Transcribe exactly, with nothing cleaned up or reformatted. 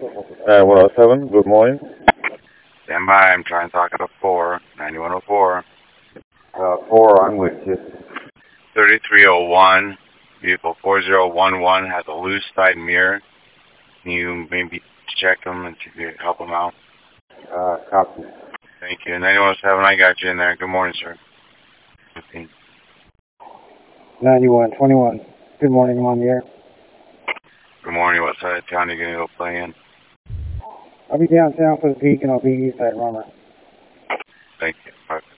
Uh, one oh seven, good morning. Stand by, I'm trying to talk at a four, ninety-one oh four. Uh, four, I'm with you. thirty-three oh one, vehicle four zero one one has a loose side mirror. Can you maybe check them and see if you can help them out? Uh, copy. Thank you. ninety-one oh seven, I got you in there. Good morning, sir. fifteen. ninety-one twenty-one. Good morning, I'm on the air. Good morning. What side of town are you going to go play in? I'll be downtown for the peak and I'll be east side Romer. Thank you. Bye.